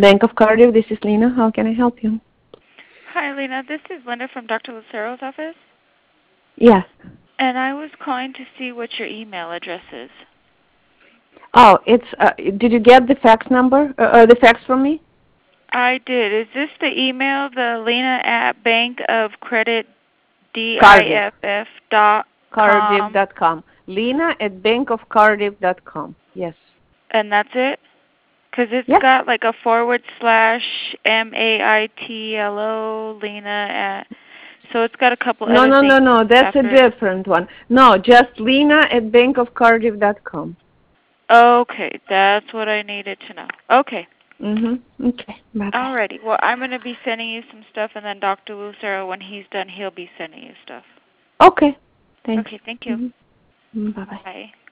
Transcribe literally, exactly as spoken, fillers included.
Bank of Cardiff, this is Lena. How can I help you? Hi, Lena. This is Linda from Doctor Lucero's office. Yes. And I was calling to see what your email address is. Oh, it's, uh, did you get the fax number, uh, uh, the fax from me? I did. Is this the email, the Lena at Bank of Credit Cardiff. D-I-F-F dot Cardiff com? dot com. Lena at bank of cardiff dot com. Yes. And that's it? Because it's Yeah. got like a forward slash M A I T L O, Lena at, so it's got a couple No, other no, things no, no. That's a after it. different one. No, just Lena at bank of cardiff dot com. Okay, that's what I needed to know. Okay. Mm-hmm. Okay. Bye-bye. Alrighty. Well, I'm going to be sending you some stuff, and then Doctor Lucero, when he's done, he'll be sending you stuff. Okay. Thanks. Okay, thank you. Mm-hmm. Bye-bye. Bye.